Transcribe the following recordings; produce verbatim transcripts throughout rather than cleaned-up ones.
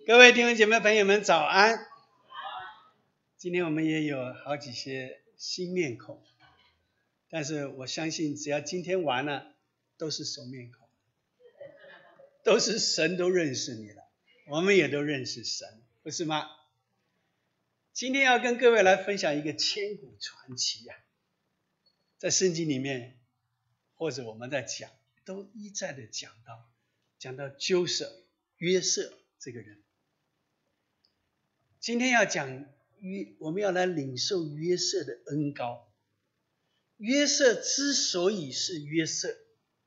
各位弟兄姐妹朋友们早安。今天我们也有好几些新面孔，但是我相信只要今天完了都是熟面孔，都是神都认识你了，我们也都认识神，不是吗？今天要跟各位来分享一个千古传奇啊，在圣经里面或者我们在讲都一再的讲到讲到Joseph约瑟这个人。今天要讲约，我们要来领受约瑟的恩膏。约瑟之所以是约瑟，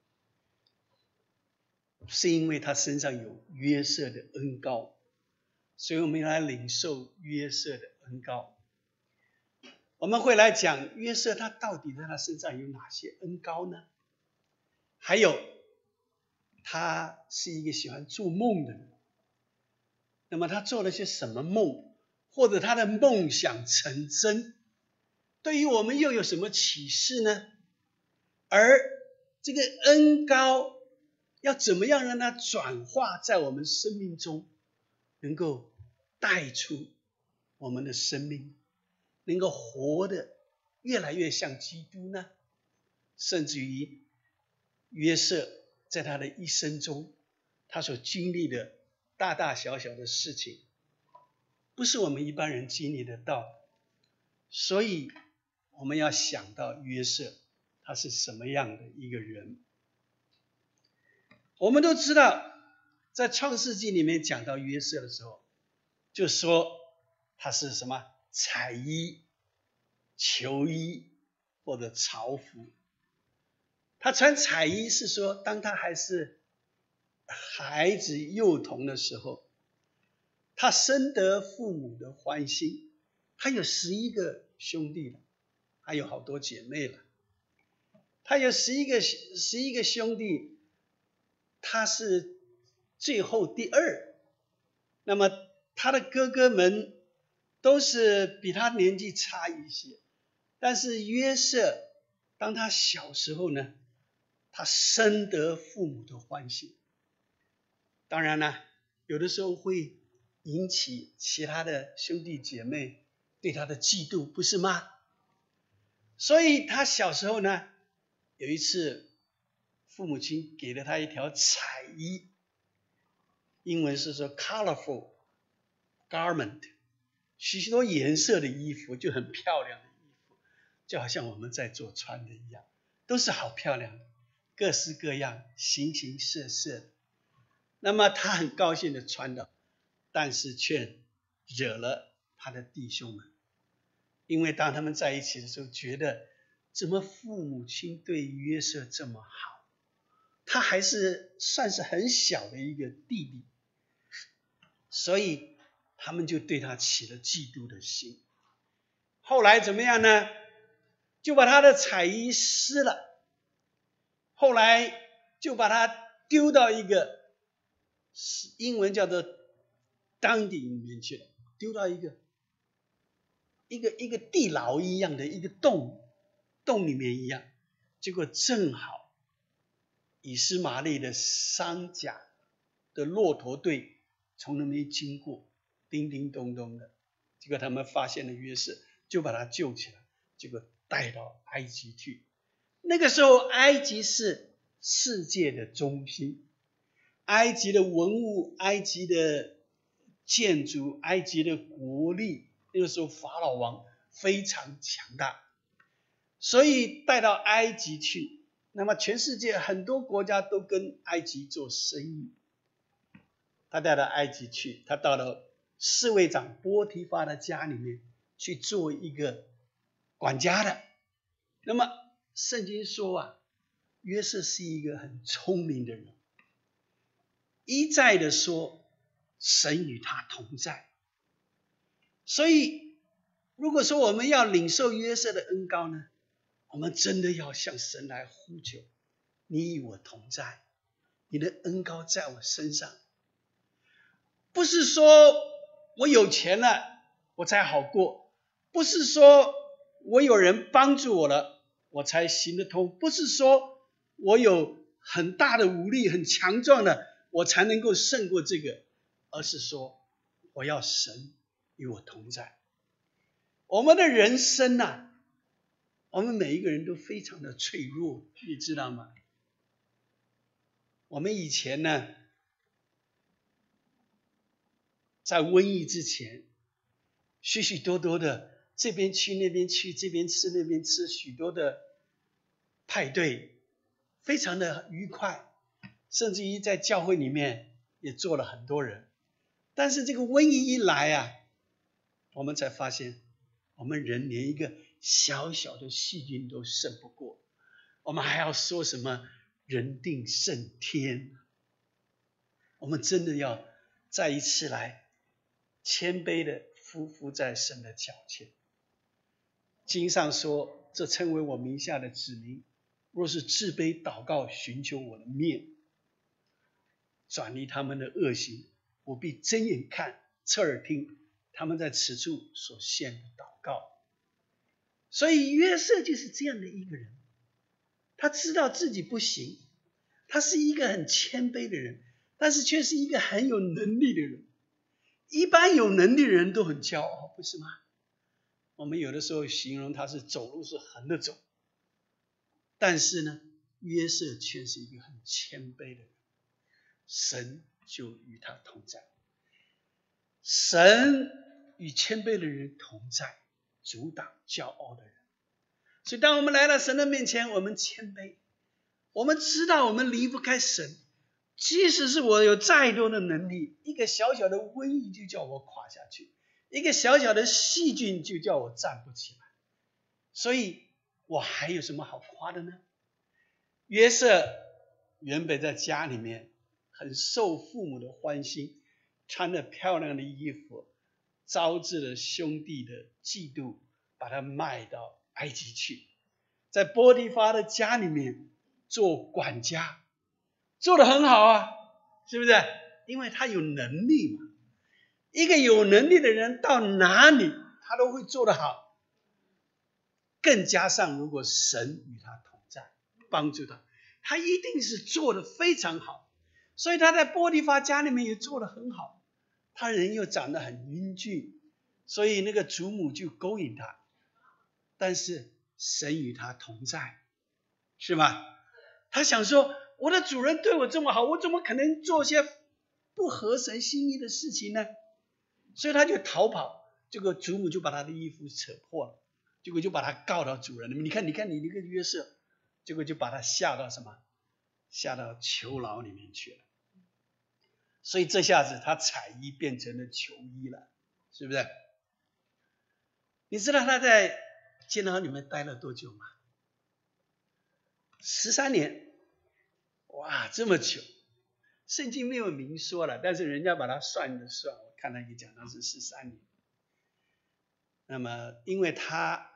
是因为他身上有约瑟的恩膏，所以我们要来领受约瑟的恩膏。我们会来讲约瑟他到底在他身上有哪些恩膏呢？还有他是一个喜欢做梦的人，那么他做了些什么梦，或者他的梦想成真，对于我们又有什么启示呢？而这个恩膏要怎么样让它转化在我们生命中，能够带出我们的生命能够活得越来越像基督呢？甚至于约瑟在他的一生中，他所经历的大大小小的事情，不是我们一般人经历得到的，所以我们要想到约瑟他是什么样的一个人。我们都知道在创世纪里面讲到约瑟的时候，就说他是什么彩衣、裘衣或者朝服。他穿彩衣是说当他还是孩子幼童的时候，他深得父母的欢心，他有十一个兄弟了，还有好多姐妹了。他有十一个十一个兄弟，他是最后第二。那么他的哥哥们都是比他年纪差一些，但是约瑟当他小时候呢，他深得父母的欢心。当然了，有的时候会引起其他的兄弟姐妹对他的嫉妒，不是吗？所以他小时候呢，有一次父母亲给了他一条彩衣，英文是说 colorful garment， 许多颜色的衣服，就很漂亮的衣服，就好像我们在做穿的一样，都是好漂亮的，各式各样，形形色色的。那么他很高兴的穿到，但是却惹了他的弟兄们，因为当他们在一起的时候，觉得怎么父母亲对约瑟这么好，他还是算是很小的一个弟弟，所以他们就对他起了嫉妒的心。后来怎么样呢？就把他的彩衣撕了，后来就把他丢到一个英文叫做 Dungeon 里面去了，丢到一个一个一个地牢一样的一个洞洞里面一样。结果正好以斯玛利的商甲的骆驼队从那边经过，叮叮咚咚的，结果他们发现了约瑟，就把他救起来，结果带到埃及去。那个时候埃及是世界的中心，埃及的文物、埃及的建筑、埃及的国力，那个时候法老王非常强大，所以带到埃及去。那么全世界很多国家都跟埃及做生意，他带到埃及去，他到了侍卫长波提乏的家里面去做一个管家的。那么圣经说啊，约瑟是一个很聪明的人，一再的说神与他同在。所以如果说我们要领受约瑟的恩膏呢，我们真的要向神来呼求，你与我同在，你的恩膏在我身上。不是说我有钱了我才好过，不是说我有人帮助我了我才行得通，不是说我有很大的武力很强壮的我才能够胜过这个，而是说我要神与我同在。我们的人生啊，我们每一个人都非常的脆弱，你知道吗？我们以前呢，在瘟疫之前，许许多多的这边去那边去，这边吃那边吃，许多的派对，非常的愉快，甚至于在教会里面也做了很多人。但是这个瘟疫一来啊，我们才发现我们人连一个小小的细菌都胜不过，我们还要说什么人定胜天？我们真的要再一次来谦卑的匍匐在神的脚前。经上说，这称为我名下的子民，若是自卑祷告，寻求我的面，转离他们的恶行，我必睁眼看，侧耳听他们在此处所献的祷告。所以约瑟就是这样的一个人，他知道自己不行，他是一个很谦卑的人，但是却是一个很有能力的人。一般有能力的人都很骄傲，不是吗？我们有的时候形容他是走路是横着走，但是呢，约瑟却是一个很谦卑的人，神就与他同在。神与谦卑的人同在，阻挡骄傲的人。所以当我们来到神的面前，我们谦卑，我们知道我们离不开神，即使是我有再多的能力，一个小小的瘟疫就叫我垮下去，一个小小的细菌就叫我站不起来，所以我还有什么好夸的呢？约瑟原本在家里面很受父母的欢心，穿着漂亮的衣服，招致了兄弟的嫉妒，把他卖到埃及去，在波提乏的家里面做管家，做得很好啊，是不是？因为他有能力嘛。一个有能力的人到哪里他都会做得好，更加上如果神与他同在，帮助他，他一定是做得非常好。所以他在波提乏家里面也做得很好，他人又长得很英俊，所以那个主母就勾引他，但是神与他同在，是吧？他想说，我的主人对我这么好，我怎么可能做些不合神心意的事情呢？所以他就逃跑，结果主母就把他的衣服扯破了，结果就把他告到主人。你看你看你那个约瑟，结果就把他下到什么？下到囚牢里面去了。所以这下子他彩衣变成了囚衣了，是不是？你知道他在监牢里面待了多久吗？十三年。哇，这么久。圣经没有明说了，但是人家把它算的算，我看他也讲到是十三年。那么因为他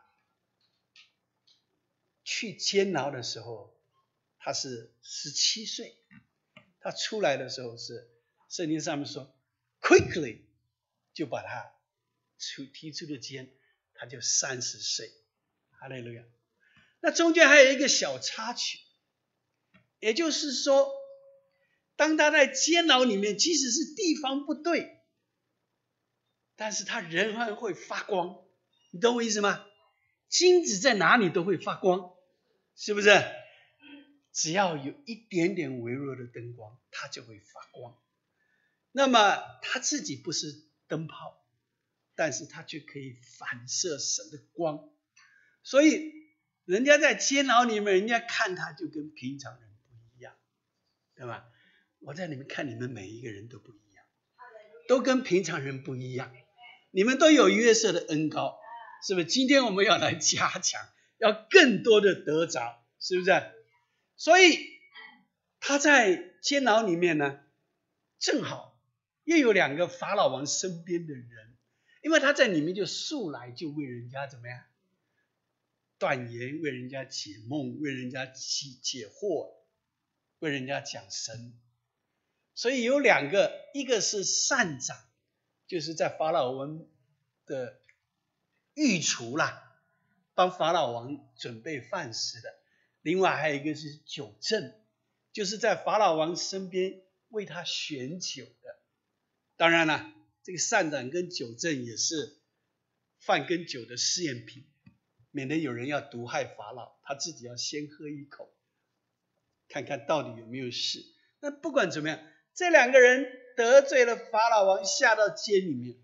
去监牢的时候他是十七岁，他出来的时候是圣经上面说 quickly 就把他出提出了监，他就三十岁。哈利路亚。那中间还有一个小插曲，也就是说当他在监牢里面，即使是地方不对，但是他仍然会发光。你懂我意思吗？金子在哪里都会发光，是不是？只要有一点点微弱的灯光，它就会发光。那么他自己不是灯泡，但是他却可以反射神的光，所以人家在监牢里面，人家看他就跟平常人不一样，对吧？我在里面看你们每一个人都不一样，都跟平常人不一样，你们都有约瑟的恩膏，是不是？今天我们要来加强，要更多的得着，是不是？所以他在监牢里面呢，正好又有两个法老王身边的人，因为他在里面就素来就为人家怎么样断言，为人家解梦，为人家解解惑，为人家讲神。所以有两个，一个是善长，就是在法老王的御厨啦，帮法老王准备饭食的。另外还有一个是酒政，就是在法老王身边为他选酒的。当然了， 这个善长跟酒政也是饭跟酒的试验品，免得有人要毒害法老，他自己要先喝一口，看看到底有没有事。那不管怎么样，这两个人得罪了法老王，下到监里面。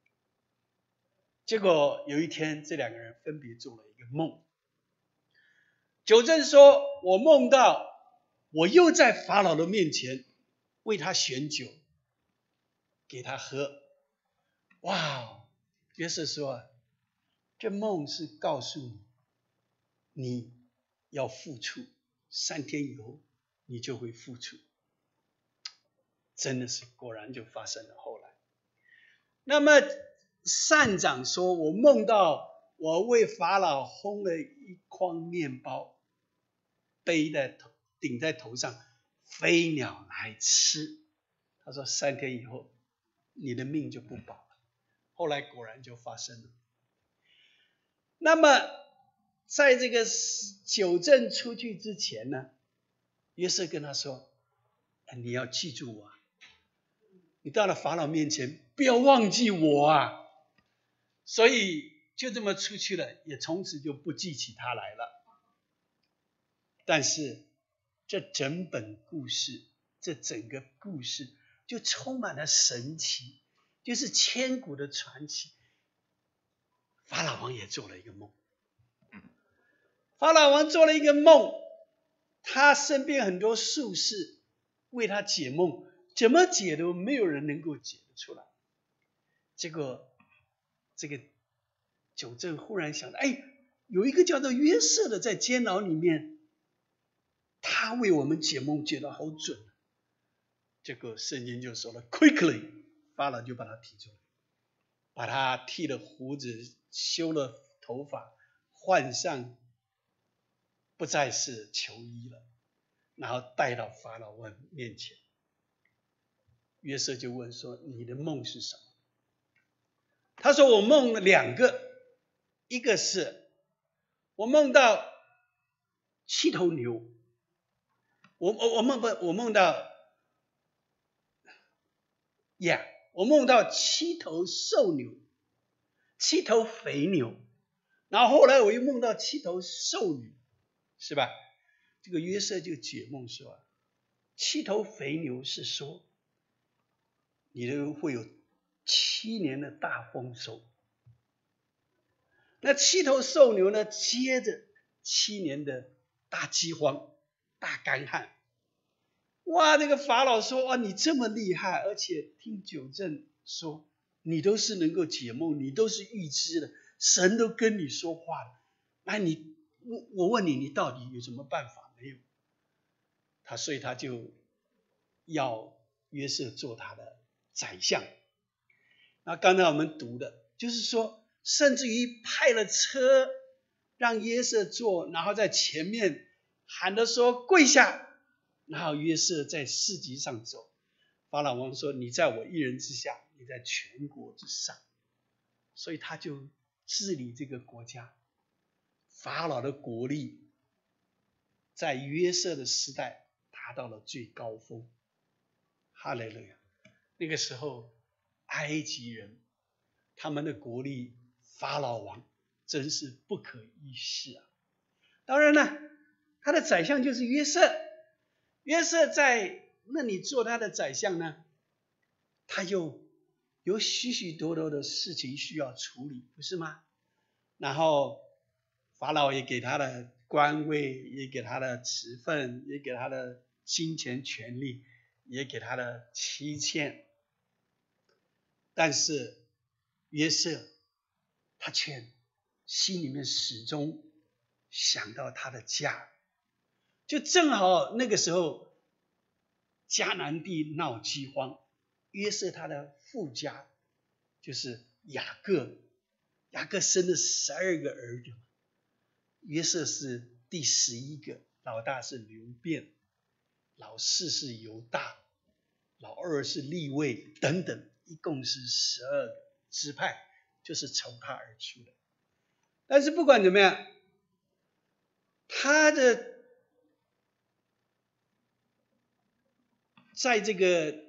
结果有一天，这两个人分别做了一个梦。酒政说：“我梦到我又在法老的面前为他选酒，给他喝。”哇！约瑟说：“这梦是告诉你，你要付出，三天以后你就会付出。”真的是，果然就发生了后来。那么善长说：“我梦到我为法老烘了一筐面包，背在头，顶在头上，飞鸟来吃。”他说：“三天以后，你的命就不保了。”后来果然就发生了。那么，在这个酒政出去之前呢，约瑟跟他说：“你要记住我，你到了法老面前，不要忘记我啊。”所以就这么出去了，也从此就不记起他来了。但是这整本故事，这整个故事就充满了神奇，就是千古的传奇。法老王也做了一个梦，法老王做了一个梦，他身边很多术士为他解梦，怎么解都没有人能够解得出来。结果这个酒政忽然想到，哎，有一个叫做约瑟的在监牢里面，他为我们解梦解得好准。结果圣经就说了 quickly， 法老就把他提出来，把他剃了胡子，修了头发，换上不再是囚衣了，然后带到法老王面前。约瑟就问说：“你的梦是什么？”他说：“我梦了两个，一个是我梦到七头牛，我我我梦不我梦到呀， yeah, 我梦到七头瘦牛，七头肥牛，然后后来我又梦到七头瘦女，是吧？”这个约瑟就解梦说，七头肥牛是说你都会有七年的大丰收，那七头瘦牛呢，接着七年的大饥荒、大干旱。哇，这个法老说：“哇，你这么厉害，而且听酒政说你都是能够解梦，你都是预知的，神都跟你说话了。那你我我问你，你到底有什么办法没有？”他所以他就要约瑟做他的宰相。那刚才我们读的就是说，甚至于派了车让约瑟坐，然后在前面喊着说跪下，然后约瑟在市集上走。法老王说：“你在我一人之下，你在全国之上。”所以他就治理这个国家。法老的国力在约瑟的时代达到了最高峰。哈利路亚！那个时候埃及人他们的国力，法老王真是不可一世啊。当然了，他的宰相就是约瑟。约瑟在那里做他的宰相呢，他又有许许多多的事情需要处理，不是吗？然后法老也给他的官位，也给他的职分，也给他的金钱权利，也给他的妻妾。但是约瑟他却心里面始终想到他的家。就正好那个时候迦南地闹饥荒，约瑟他的父家就是雅各，雅各生了十二个儿子，约瑟是第十一个，老大是流便，老四是犹大，老二是利未等等，一共是十二个支派，就是从他而出的。但是不管怎么样，他的在这个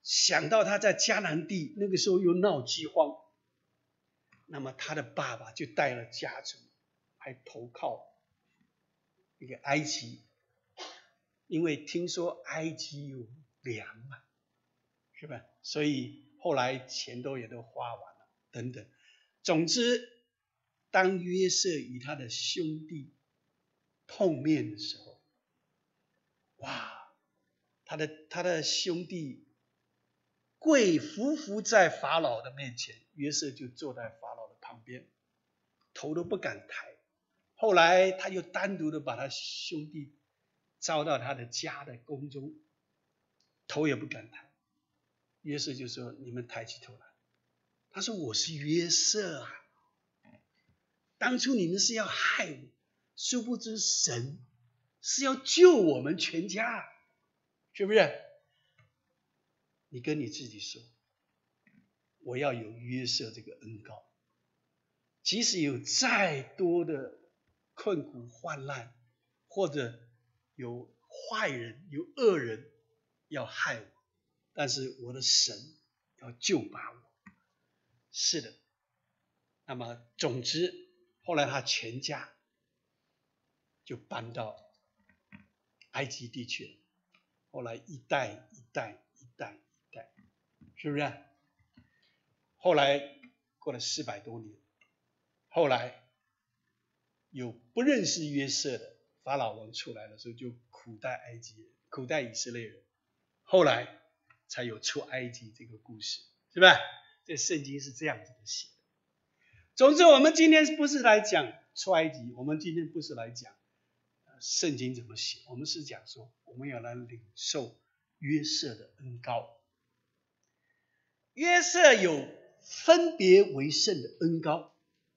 想到他在迦南地那个时候又闹饥荒，那么他的爸爸就带了家族，还投靠一个埃及，因为听说埃及有粮嘛，是吧？所以后来钱都也都花完了，等等。总之，当约瑟与他的兄弟碰面的时候，哇，他的他的兄弟跪伏伏在法老的面前，约瑟就坐在法老的旁边，头都不敢抬。后来他又单独的把他兄弟招到他的家的宫中，头也不敢抬。约瑟就说：“你们抬起头来。”他说：“我是约瑟啊，当初你们是要害我，殊不知神是要救我们全家，是不是？你跟你自己说，我要有约瑟这个恩膏，即使有再多的困苦患难，或者有坏人有恶人要害我，但是我的神要救拔我。”是的，那么总之后来他全家就搬到埃及地去了，后来一代一代一代一代，是不是？后来过了四百多年，后来有不认识约瑟的法老王出来的时候，就苦待埃及人，苦待以色列人，后来才有出埃及这个故事，是吧？这圣经是这样子的写的。总之，我们今天不是来讲出埃及，我们今天不是来讲圣经怎么写，我们是讲说我们要来领受约瑟的恩膏。约瑟有分别为圣的恩膏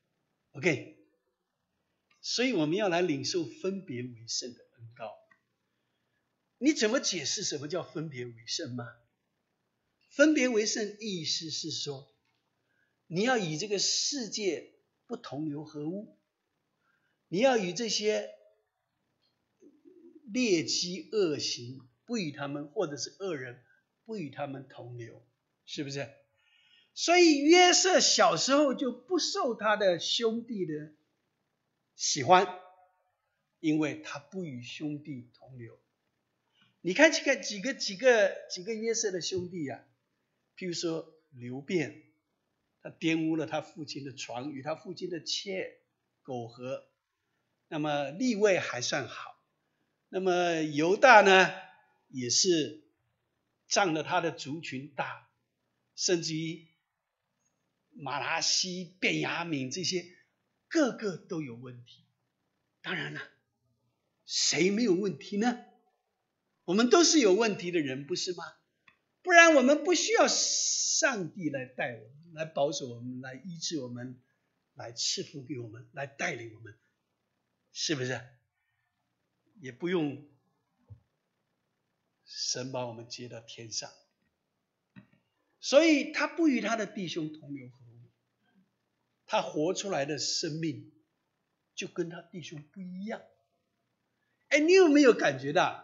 ，OK， 所以我们要来领受分别为圣的恩膏。你怎么解释什么叫分别为圣吗？分别为圣意思是说，你要与这个世界不同流合污，你要与这些劣迹恶行不与他们，或者是恶人不与他们同流，是不是？所以约瑟小时候就不受他的兄弟的喜欢，因为他不与兄弟同流。你看这个几个几个几个约瑟的兄弟啊，譬如说流便，他玷污了他父亲的床，与他父亲的妾苟合。那么利未还算好，那么犹大呢，也是占了他的族群大，甚至于马拿西、便雅悯这些，个个都有问题。当然了，谁没有问题呢？我们都是有问题的人，不是吗？不然我们不需要上帝来带我们，来保守我们，来医治我们，来赐福给我们，来带领我们，是不是？也不用神把我们接到天上，所以他不与他的弟兄同流合污，他活出来的生命就跟他弟兄不一样。哎，你有没有感觉到？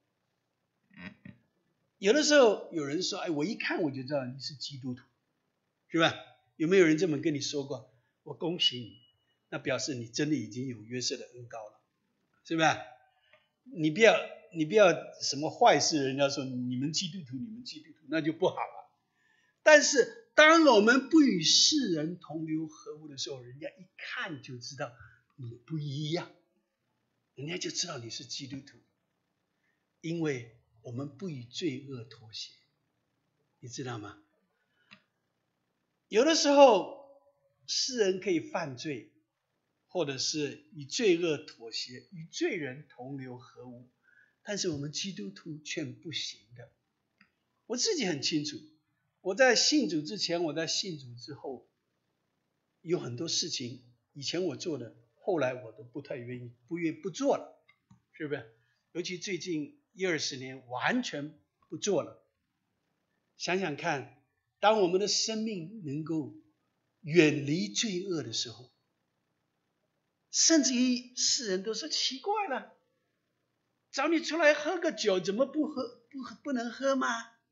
有的时候有人说，哎，我一看我就知道你是基督徒，是吧？有没有人这么跟你说过？我恭喜你，那表示你真的已经有约瑟的恩膏了，是吧？你不要你不要什么坏事，人家说你们基督徒，你们基督徒，那就不好了。但是当我们不与世人同流合污的时候，人家一看就知道你不一样，人家就知道你是基督徒，因为我们不与罪恶妥协，你知道吗？有的时候世人可以犯罪，或者是与罪恶妥协，与罪人同流合污，但是我们基督徒却不行的。我自己很清楚，我在信主之前，我在信主之后，有很多事情以前我做的，后来我都不太愿意不愿不做了，是不是？尤其最近一二十年完全不做了。想想看，当我们的生命能够远离罪恶的时候，甚至于世人都说奇怪了，找你出来喝个酒，怎么不喝不不能喝吗？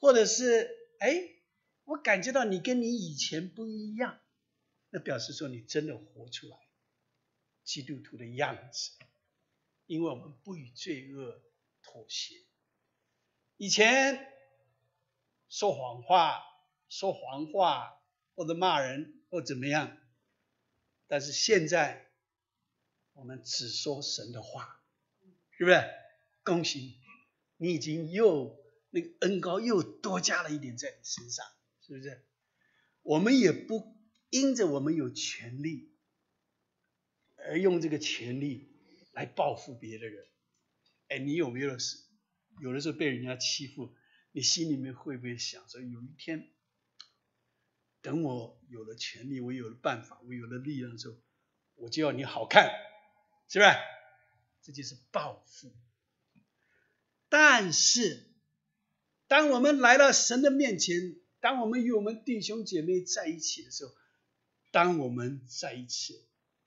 或者是哎，我感觉到你跟你以前不一样，那表示说你真的活出来基督徒的样子，因为我们不与罪恶妥协。以前说谎话、说黄话，或者骂人，或怎么样，但是现在我们只说神的话，是不是？恭喜你，你已经又那个恩膏又多加了一点在你身上，是不是？我们也不因着我们有权利而用这个权利来报复别的人。哎，你有没有有的时候被人家欺负，你心里面会不会想说，有一天等我有了权利，我有了办法，我有了力量的时候，我就要你好看，是不是？这就是报复。但是当我们来到神的面前，当我们与我们弟兄姐妹在一起的时候，当我们在一起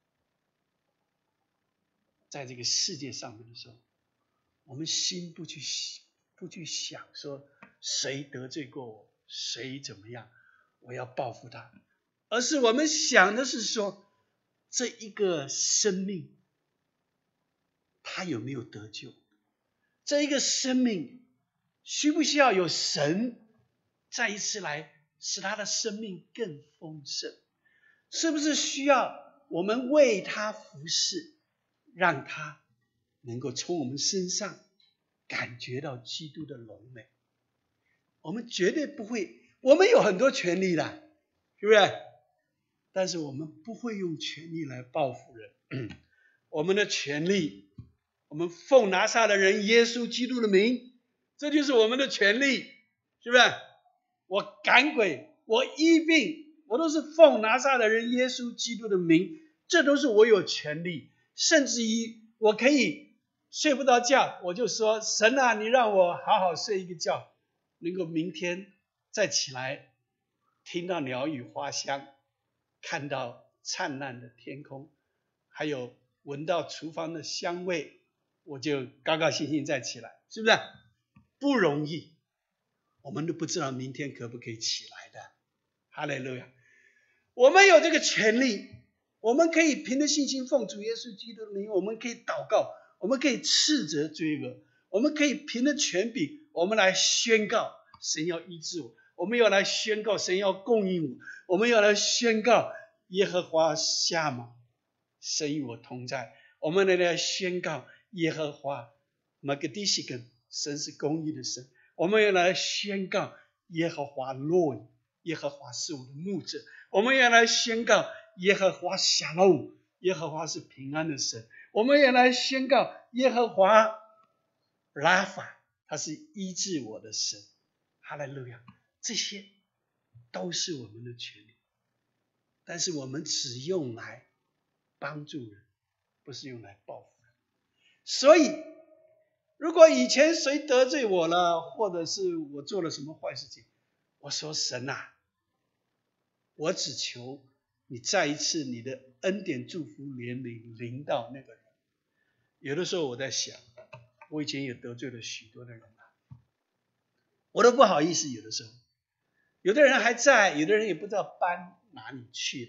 在这个世界上面的时候，我们心不去不去想说谁得罪过我，谁怎么样，我要报复他，而是我们想的是说，这一个生命他有没有得救，这一个生命需不需要有神再一次来使他的生命更丰盛，是不是需要我们为他服侍，让他能够从我们身上感觉到基督的荣美。我们绝对不会，我们有很多权利的，是不是？但是我们不会用权力来报复人。我们的权利，我们奉拿撒勒人耶稣基督的名，这就是我们的权利，是不是？我赶鬼，我医病，我都是奉拿撒勒人耶稣基督的名，这都是我有权利。甚至于我可以睡不着觉，我就说神啊，你让我好好睡一个觉，能够明天再起来，听到鸟语花香，看到灿烂的天空，还有闻到厨房的香味，我就高高兴兴再起来，是不是？不容易，我们都不知道明天可不可以起来的。哈利路亚！我们有这个权利，我们可以凭着信心奉主耶稣基督的名，我们可以祷告，我们可以斥责罪恶，我们可以凭着权柄，我们来宣告神要医治我，我们要来宣告神要供应我，我们要来宣告耶和华下马，神与我同在，我们来宣告耶和华马格迪西根，神是公义的神，我们要来宣告耶和华洛伊，耶和华是我的牧者，我们要来宣告耶和华夏龙，耶和华是平安的神，我们要来宣告耶和华拉法，他是医治我的神。哈利路亚！这些都是我们的权利，但是我们只用来帮助人，不是用来报复人。所以如果以前谁得罪我了，或者是我做了什么坏事情，我说神啊，我只求你再一次你的恩典祝福怜悯临到那个人。有的时候我在想，我以前也得罪了许多的人啊，我都不好意思。有的时候有的人还在，有的人也不知道搬哪里去了，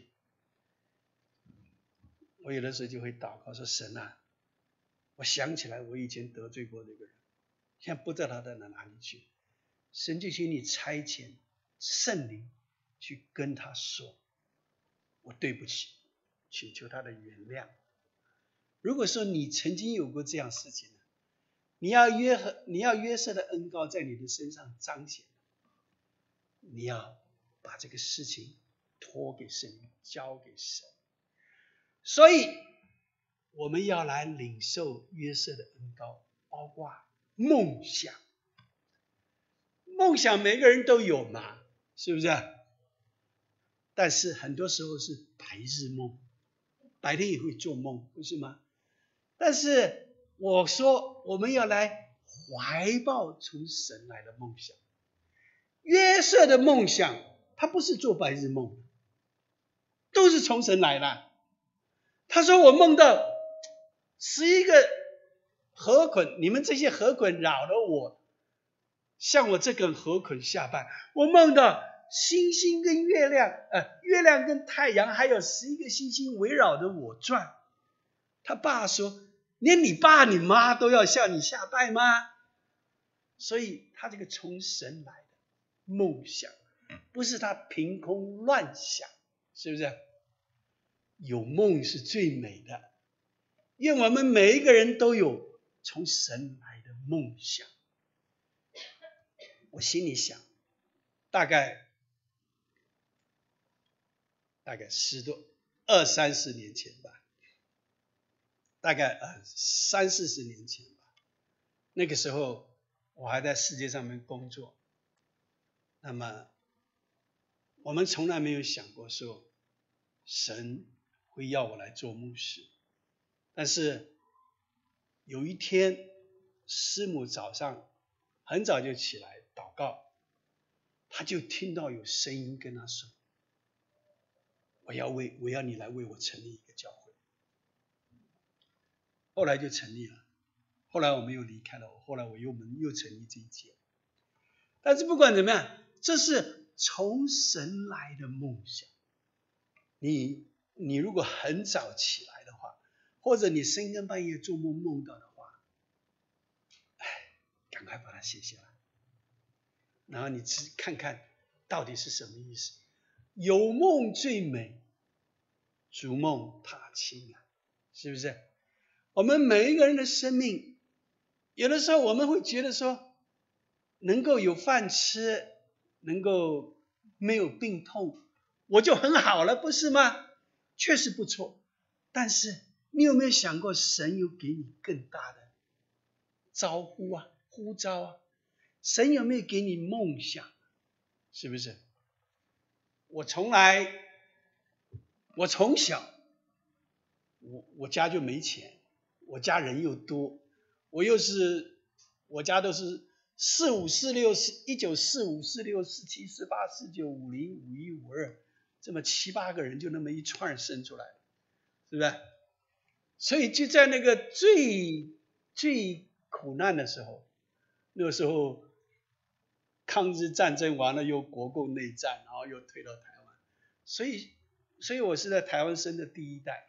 我有的时候就会祷告说，神啊，我想起来我以前得罪过那个人，现在不知道他在哪里去，神就请你差遣圣灵去跟他说，我对不起，请求他的原谅。如果说你曾经有过这样事情，你要约你要约瑟的恩膏在你的身上彰显，你要把这个事情托给神，交给神。所以我们要来领受约瑟的恩膏，包括梦想。梦想每个人都有嘛，是不是？但是很多时候是白日梦，白天也会做梦，不是吗？但是我说我们要来怀抱从神来的梦想。约瑟的梦想他不是做白日梦，都是从神来的。他说我梦到十一个河捆，你们这些河捆扰了我， 像我这根河捆下拜，我梦到星星跟月亮，呃，月亮跟太阳，还有十一个星星围绕着我转。他爸说，连你爸你妈都要向你下拜吗？所以他这个从神来的梦想，不是他凭空乱想，是不是？有梦是最美的，愿我们每一个人都有从神来的梦想。我心里想，大概大概十多二三十年前吧，大概呃三四十年前吧。那个时候我还在世界上面工作，那么我们从来没有想过说神会要我来做牧师。但是有一天，师母早上很早就起来祷告，他就听到有声音跟他说，我要为我要你来为我成立一个教会。后来就成立了，后来我们又离开了，后来我又们又成立这一届。但是不管怎么样，这是从神来的梦想。你你如果很早起来的话，或者你深更半夜做梦梦到的话，哎，赶快把它写下来，然后你只看看到底是什么意思。有梦最美，逐梦踏青啊，是不是？我们每一个人的生命，有的时候我们会觉得说，能够有饭吃，能够没有病痛，我就很好了，不是吗？确实不错。但是你有没有想过，神有给你更大的招呼啊，呼召啊？神有没有给你梦想？是不是？我从来，我从小，我我家就没钱，我家人又多，我又是我家都是四五四六四一九四五四六四七四八四九五零五一五二，这么七八个人就那么一串生出来，是不是？所以就在那个最最苦难的时候，那个时候抗日战争完了，又国共内战，然后又退到台湾，所以所以我是在台湾生的第一代。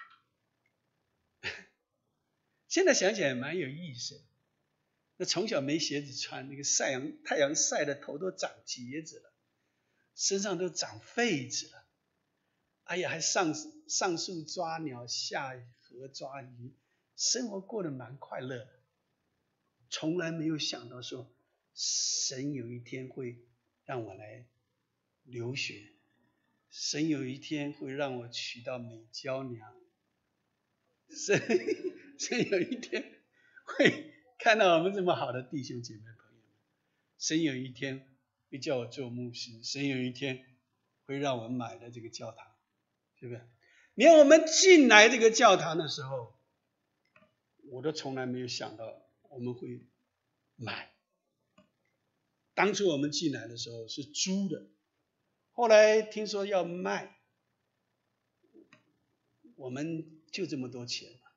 现在想起来蛮有意思的，那从小没鞋子穿，那个晒阳太阳晒的头都长结子了，身上都长痱子了，哎呀，还上上树抓鸟，下河抓鱼，生活过得蛮快乐的。从来没有想到说神有一天会让我来留学，神有一天会让我娶到美娇娘，神神有一天会看到我们这么好的弟兄姐妹朋友们，神有一天会叫我做牧师，神有一天会让我买了这个教堂，是不是？连我们进来这个教堂的时候，我都从来没有想到我们会买。当初我们进来的时候是租的，后来听说要卖，我们就这么多钱了。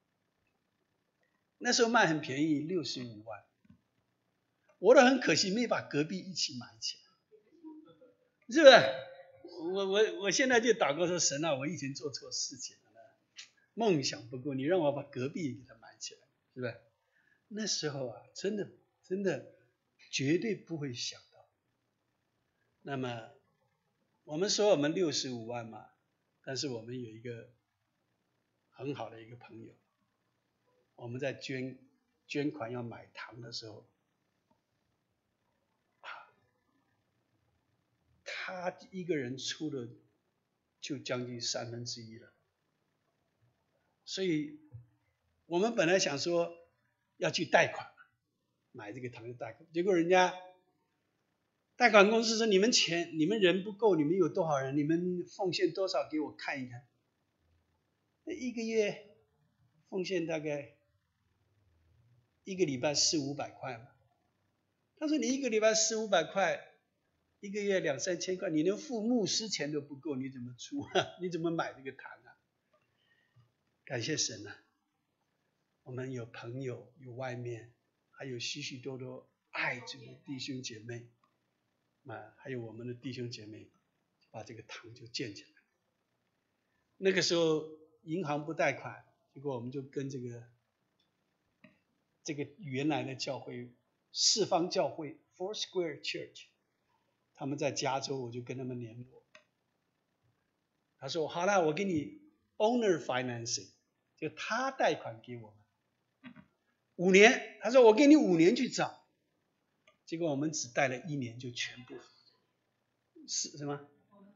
那时候卖很便宜，六十五万，我都很可惜没把隔壁一起买起来，是不是？我我我现在就祷告说，神啊，我以前做错事情了，梦想不够，你让我把隔壁给他买起来，是不是？那时候啊，真的真的绝对不会想到。那么我们说我们六十五万嘛，但是我们有一个很好的一个朋友，我们在捐捐款要买糖的时候，他一个人出的就将近三分之一了。所以我们本来想说要去贷款买这个糖的贷款，结果人家贷款公司说，你们钱你们人不够，你们有多少人，你们奉献多少给我看一看。一个月奉献大概一个礼拜四五百块嘛。他说你一个礼拜四五百块，一个月两三千块，你连付牧师钱都不够，你怎么出啊？你怎么买这个糖啊？感谢神啊，我们有朋友，有外面，还有许许多多爱主的弟兄姐妹啊，还有我们的弟兄姐妹，把这个堂就建起来。那个时候银行不贷款，结果我们就跟这个这个原来的教会四方教会 Four Square Church， 他们在加州，我就跟他们联络。他说好了，我给你 owner financing， 就他贷款给我们五年，他说我给你五年去找，结果我们只贷了一年就全部是什么？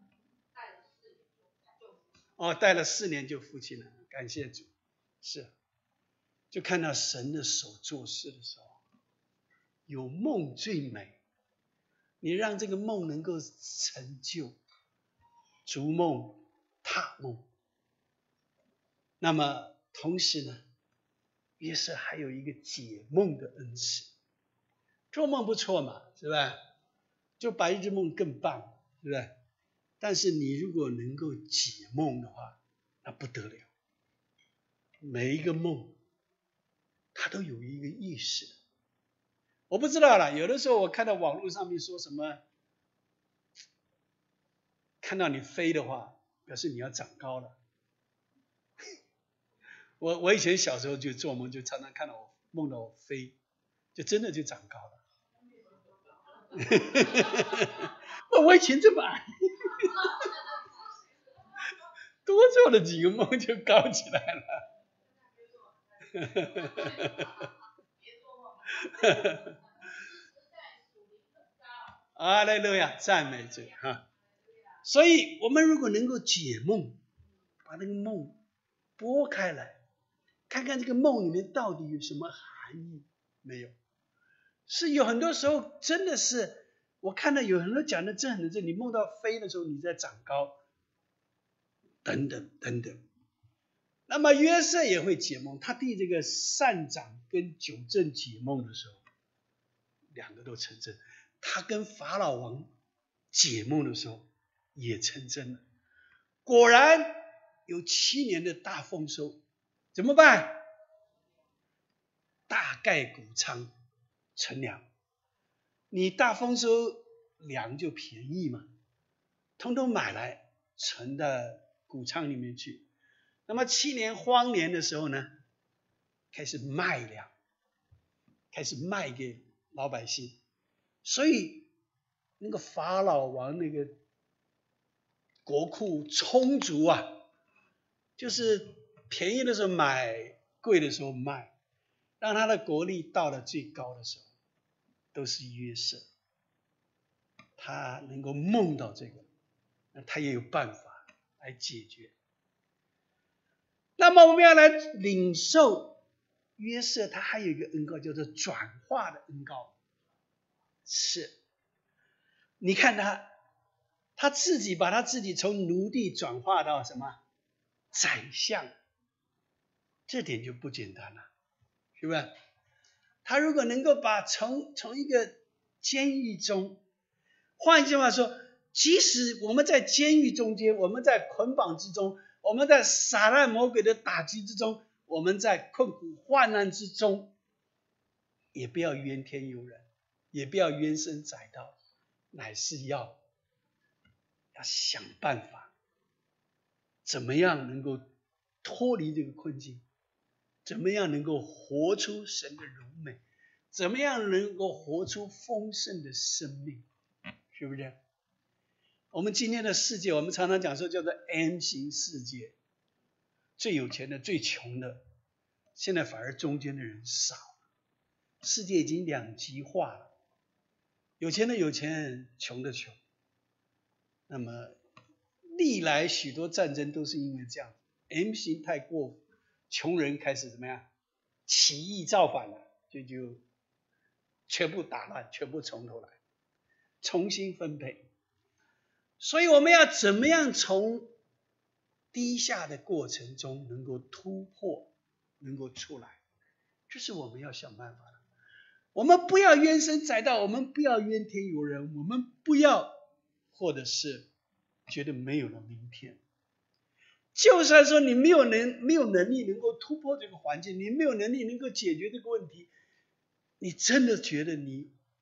哦，贷了四年就付清了，感谢主。是，就看到神的手做事的时候，有梦最美。你让这个梦能够成就，逐梦踏梦。那么同时呢，约瑟还有一个解梦的恩赐。做梦不错嘛，是吧？就白日梦更棒，是不是？但是你如果能够解梦的话，那不得了。每一个梦，它都有一个意识。我不知道了，有的时候我看到网络上面说什么，看到你飞的话，表示你要长高了。我我以前小时候就做梦，就常常看到我梦到我飞，就真的就长高了。我以前这么矮，多做了几个梦就高起来了。哈利路亚，赞美主哈！所以我们如果能够解梦，把那个梦拨开来，看看这个梦里面到底有什么含义没有？是有很多时候真的是，我看到有很多讲的这很正，你梦到飞的时候你在长高，等等等等。那么约瑟也会解梦，他替这个善长跟九正解梦的时候，两个都成真。他跟法老王解梦的时候也成真了，果然有七年的大丰收。怎么办？大盖谷仓存粮，你大丰收，粮就便宜嘛，通通买来存到谷仓里面去。那么七年荒年的时候呢，开始卖粮，开始卖给老百姓。所以那个法老王那个国库充足啊，就是便宜的时候买，贵的时候卖，让他的国力到了最高的时候，都是约瑟。他能够梦到这个，那他也有办法来解决。那么我们要来领受约瑟，他还有一个恩膏，叫做转化的恩膏。是，你看他，他自己把他自己从奴隶转化到什么宰相，这点就不简单了，是不是？他如果能够把从从一个监狱中，换句话说，即使我们在监狱中间，我们在捆绑之中，我们在撒旦魔鬼的打击之中，我们在困苦患难之中，也不要怨天尤人，也不要怨声载道，乃是要要想办法，怎么样能够脱离这个困境，怎么样能够活出神的荣美，怎么样能够活出丰盛的生命，是不是？我们今天的世界，我们常常讲说叫做 M 型世界，最有钱的最穷的，现在反而中间的人少了，世界已经两极化了，有钱的有钱，穷的穷。那么历来许多战争都是因为这样 M 型太过，穷人开始怎么样起义造反了，就就全部打乱，全部从头来，重新分配。所以我们要怎么样从低下的过程中能够突破，能够出来，这是我们要想办法的。我们不要怨声载道，我们不要怨天尤人，我们不要或者是觉得没有了明天。就算说你没有能没有能力能够突破这个环境，你没有能力能够解决这个问题，你真的觉得你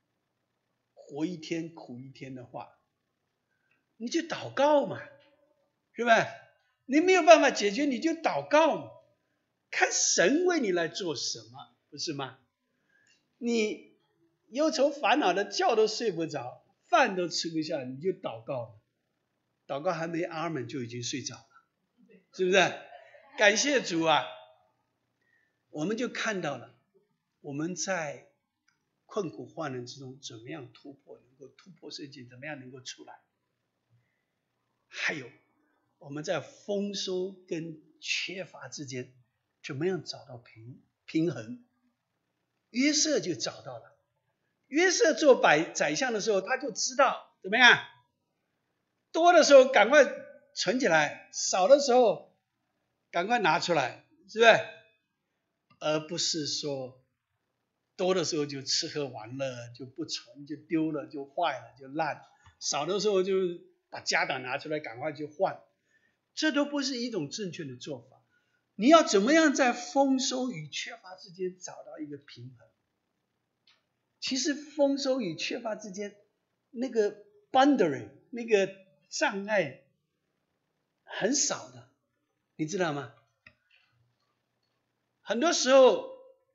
活一天苦一天的话，你就祷告嘛，是吧？你没有办法解决，你就祷告嘛，看神为你来做什么，不是吗？你忧愁烦恼的觉都睡不着，饭都吃不下，你就祷告，祷告还没阿门就已经睡着了，是不是？感谢主啊！我们就看到了我们在困苦患难之中怎么样突破，能够突破圣经，怎么样能够出来。还有我们在丰收跟缺乏之间怎么样找到平平衡。约瑟就找到了，约瑟做百宰相的时候，他就知道怎么样，多的时候赶快存起来，少的时候赶快拿出来，是不是？而不是说多的时候就吃喝玩乐，就不存，就丢了，就坏了，就烂了，少的时候就把家当拿出来赶快去换，这都不是一种正确的做法。你要怎么样在丰收与缺乏之间找到一个平衡？其实丰收与缺乏之间那个 boundary 那个障碍很少的，你知道吗？很多时候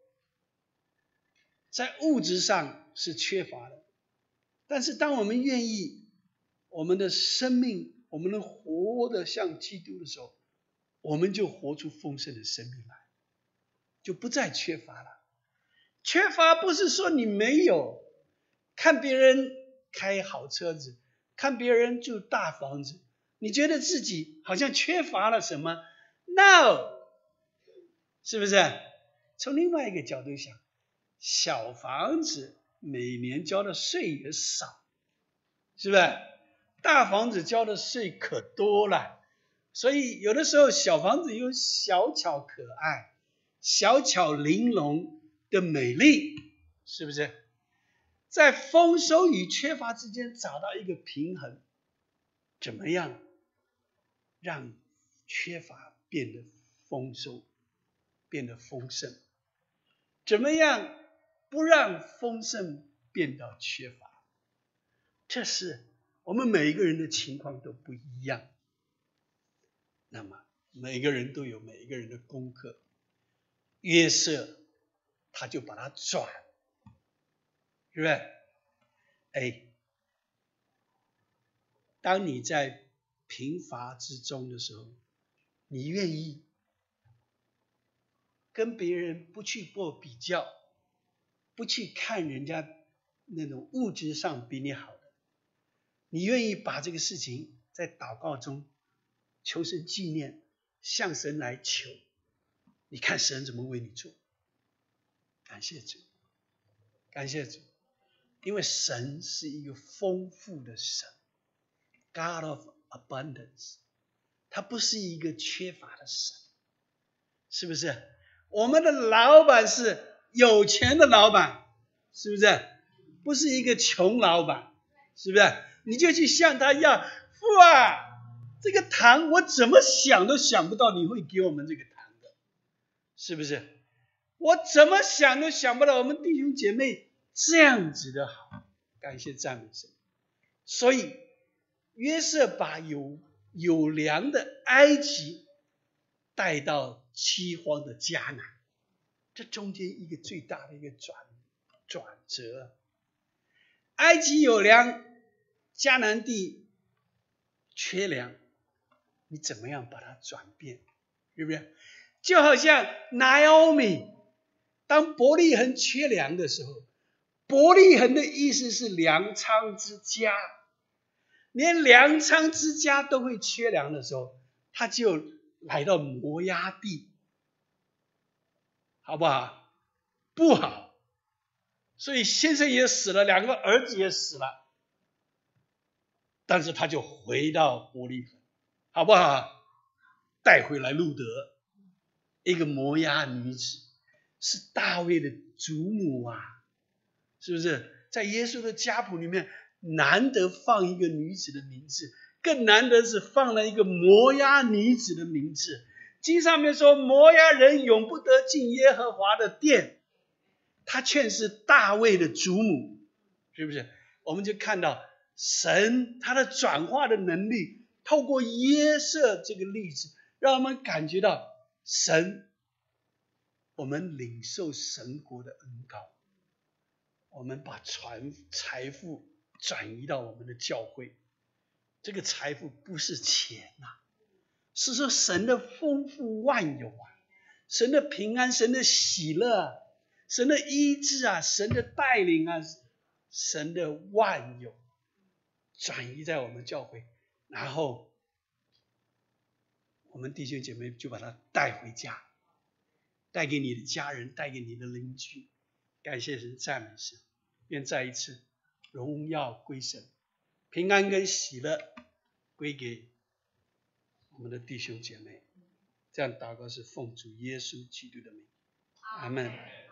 在物质上是缺乏的，但是当我们愿意我们的生命我们能活得像基督的时候，我们就活出丰盛的生命来，就不再缺乏了。缺乏不是说你没有，看别人开好车子，看别人住大房子，你觉得自己好像缺乏了什么？ No， 是不是？从另外一个角度想，小房子每年交的税也少，是不是？大房子交的税可多了，所以有的时候小房子有小巧可爱，小巧玲珑的美丽，是不是？在丰收与缺乏之间找到一个平衡，怎么样让缺乏变得丰收，变得丰盛？怎么样不让丰盛变到缺乏？这是我们每一个人的情况都不一样，那么每个人都有每一个人的功课。约瑟他就把它转，是不是？哎，当你在贫乏之中的时候，你愿意跟别人不去做比较，不去看人家那种物质上比你好的，你愿意把这个事情在祷告中求神纪念，向神来求，你看神怎么为你做。感谢主，感谢主，因为神是一个丰富的神， God of abundance， 他不是一个缺乏的神，是不是？我们的老板是有钱的老板，是不是？不是一个穷老板，是不是？你就去向他要，父啊，这个糖我怎么想都想不到你会给我们这个糖的，是不是？我怎么想都想不到我们弟兄姐妹这样子的好，感谢赞美神。所以约瑟把有有粮的埃及带到饥荒的迦南，这中间一个最大的一个转转折。埃及有粮，迦南地缺粮，你怎么样把它转变？是不是？就好像 Naomi， 当伯利恒缺粮的时候，伯利恒的意思是粮仓之家，连粮仓之家都会缺粮的时候，他就来到摩押地，好不好？不好。所以先生也死了，两个儿子也死了，但是他就回到伯利恒，好不好？带回来路德，一个摩押女子，是大卫的祖母啊，是不是？在耶稣的家谱里面难得放一个女子的名字，更难得是放了一个摩押女子的名字。经上面说摩押人永不得进耶和华的殿，她却是大卫的祖母，是不是？ 我们就看到神他的转化的能力，透过约瑟这个例子，让我们感觉到神，我们领受神国的恩膏，我们把传财富转移到我们的教会。这个财富不是钱啊，是说神的丰富万有啊，神的平安，神的喜乐啊，神的医治啊，神的带领啊，神的万有转移在我们教会，然后我们弟兄姐妹就把它带回家，带给你的家人，带给你的邻居。感谢神，赞美神，愿再一次荣耀归神，平安跟喜乐归给我们的弟兄姐妹。这样祷告是奉主耶稣基督的名，阿们。